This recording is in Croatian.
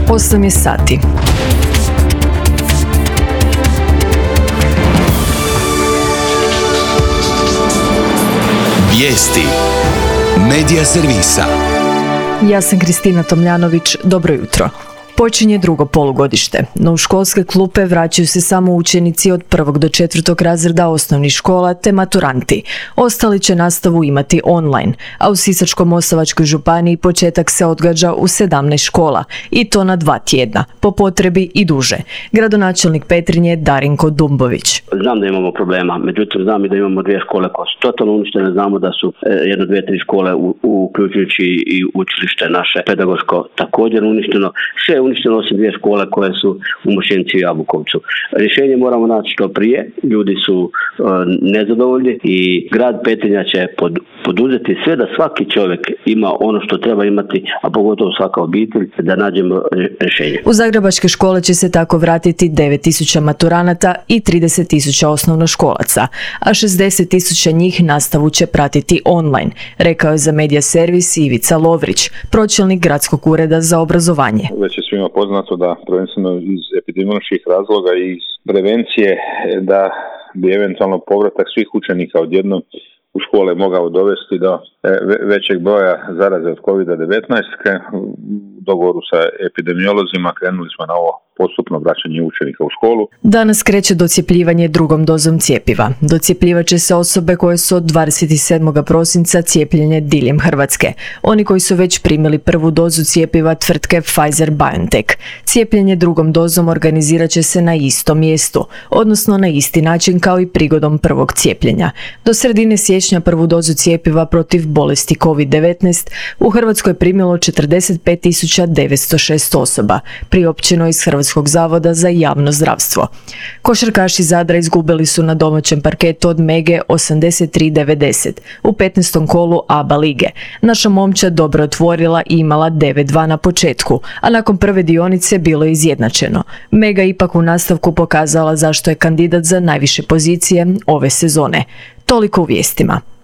8 je sati. Vijesti Medija servisa. Ja sam Kristina Tomljanović, dobro jutro. Počinje drugo polugodište, no u školske klupe vraćaju se samo učenici od 1. do 4. razreda osnovnih škola te maturanti. Ostali će nastavu imati online, a u Sisačko-moslavačkoj županiji početak se odgađa u 17 škola i to na 2 tjedna, po potrebi i duže. Gradonačelnik Petrinje Darinko Dumbović. Znam da imamo problema, međutim znam i da imamo 2 škole koje su totalno uništene, znamo da su 1, 2, 3 škole uključujući i učilište naše pedagoško također uništeno. Sve je uništeno osim 2 škole koje su u Mošćenici i Jabukovcu. Rješenje moramo naći što prije, ljudi su nezadovoljni i grad Petrinja će poduzeti sve da svaki čovjek ima ono što treba imati, a pogotovo svaka obitelj, da nađemo rješenje. U zagrebačke škole će se tako vratiti 9.000 maturanata i 30.000 osnovnoškolaca, a 60.000 njih nastavu će pratiti online, rekao je za Medija servis Ivica Lovrić, pročelnik Gradskog ureda za obrazovanje. Već je svima poznato da prvenstveno iz epidemioloških razloga i iz prevencije da bi eventualno povratak svih učenika odjednom u škole mogao dovesti do većeg broja zaraze od COVID-19. U dogovoru sa epidemiolozima krenuli smo na ovo postupno vraćanje učenika u školu. Danas kreće docjepljivanje drugom dozom cjepiva. Docjepljivat će se osobe koje su od 27. prosinca cijepljene diljem Hrvatske. Oni koji su već primili prvu dozu cjepiva tvrtke Pfizer-BioNTech. Cijepljenje drugom dozom organizirat će se na istom mjestu, odnosno na isti način kao i prigodom prvog cijepljenja. Do sredine siječnja prvu dozu cjepiva protiv bolesti COVID-19 u Hrvatskoj je primilo 45.906 osoba, priopćeno iz Hrvatskog zavoda za javno zdravstvo. Košarkaši Zadra izgubili su na domaćem parketu od Mege 83-90 u 15. kolu ABA lige. Naša momčad dobro otvorila i imala 9-2 na početku, a nakon prve dionice bilo je izjednačeno. Mega ipak u nastavku pokazala zašto je kandidat za najviše pozicije ove sezone. Toliko u vijestima.